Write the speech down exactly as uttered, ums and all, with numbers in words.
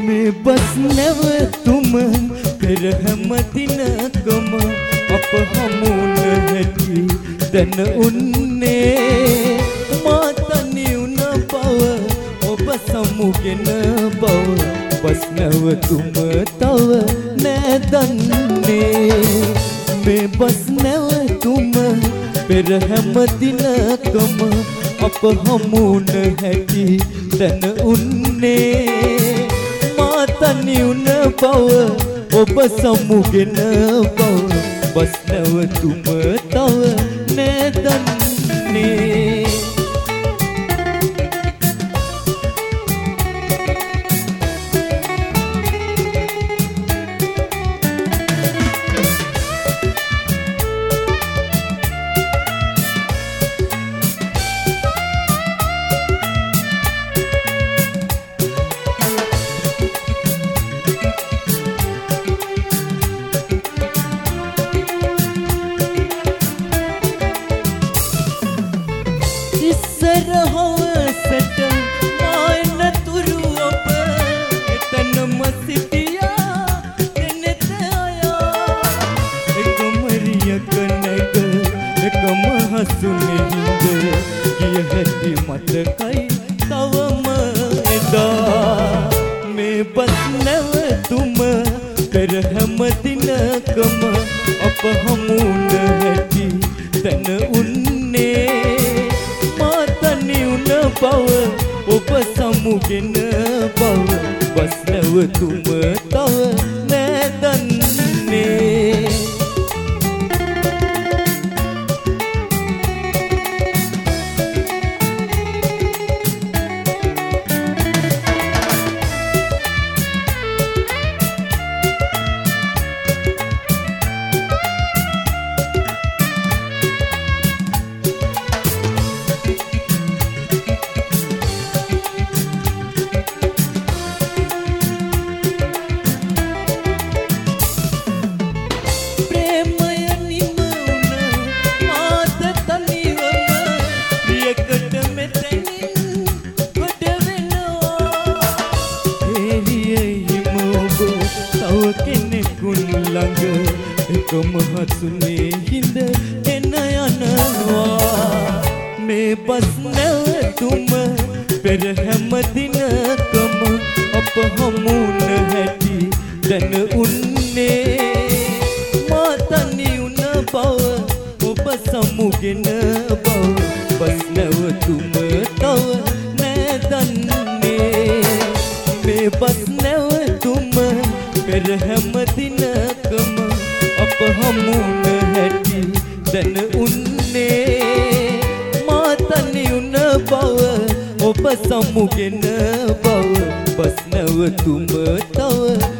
මේ බස් නැවතුම පෙර හැම දිනකම අප හමුන හැටි දැන උන්නේ මා තනි වුණ බව ඔබ සමුගෙන බව බස් නැවතුම තව නෑ දන්නේ මේ බස් නැවතුම පෙර හැම දිනකම අප හමුන හැටි දැන උන්නේ මා තනි වුණ බව ඔබ සමුගෙන බව බස් නැවතුම තව නෑ දන්නේ මේ බස් නැවතුම පෙර හැම දිනකම අප හමුන හැටි දැන උන්නේ මා තනි වුණ බව ඔබ සමුගෙන බව බස් නැවතුම තව නෑ දන්නේ එකම හසුනේ හිඳ ගෙන යනවා මේ බස් නැවතුම පෙර හැම දිනකම අප හමුන හැටි දැන උන්නේ මා තනි වුණ බව ඔබ සමුගෙන බව බස් නැවතුම තව නෑ දන්නේ මේ බස් නැවතුම පෙර හැම දිනකම අප හමුන හැටි දැන උන්නේ මා තනි වුණ බව ඔබ සමුගෙන බව බස් නැවතුම තව